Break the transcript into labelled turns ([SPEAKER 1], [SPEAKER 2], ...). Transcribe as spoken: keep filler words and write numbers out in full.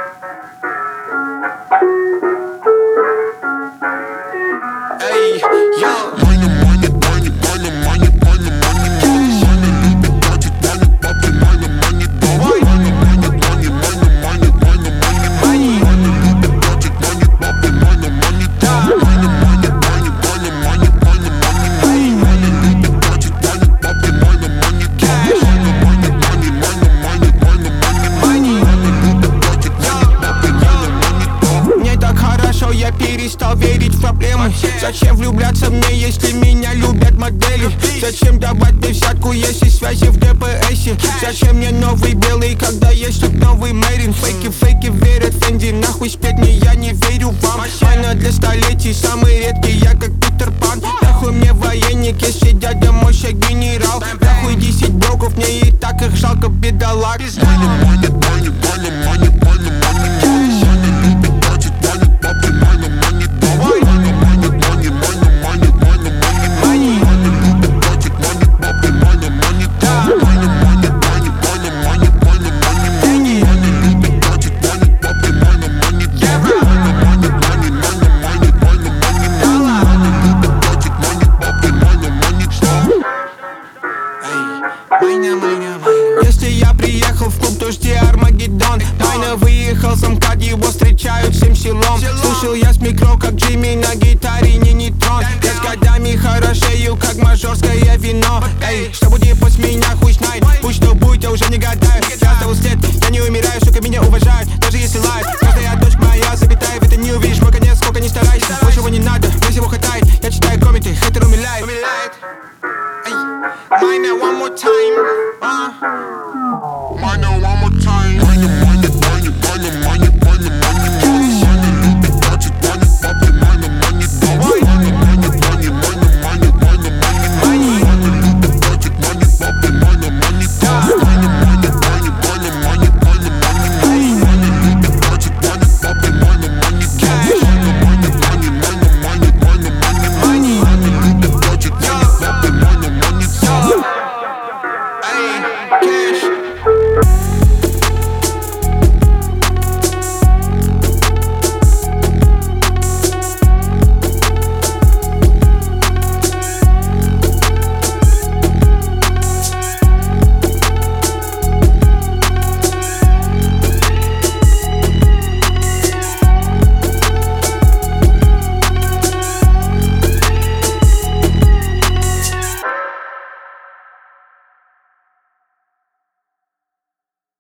[SPEAKER 1] Эй, йоу. Я перестал верить в проблемы. Зачем влюбляться мне, если меня любят модели? Зачем давать мне взятку, если связи в ДПСе? Зачем мне новый белый, когда есть тут новый Мэрин? Фейки, фейки верят в Фенди, нахуй спеть мне, я не верю вам. Майна для столетий, самый редкий, я как Питер Пан. Нахуй мне военник, если дядя мой ще генерал. Нахуй десять броков, мне и так их жалко, бедолаг. Если я приехал в клуб, то жди Армагеддон. Майна выехал, замкат, его встречают всем селом. Слушал я с микро, как Джимми на гитаре, не нейтрон. Я с годами хорошею, как мажорское вино. Эй, что будет после меня, хуй знает. Пусть что будет, я уже не гадаю. Я оставил след, я не умираю, сука, меня уважают, даже если лают.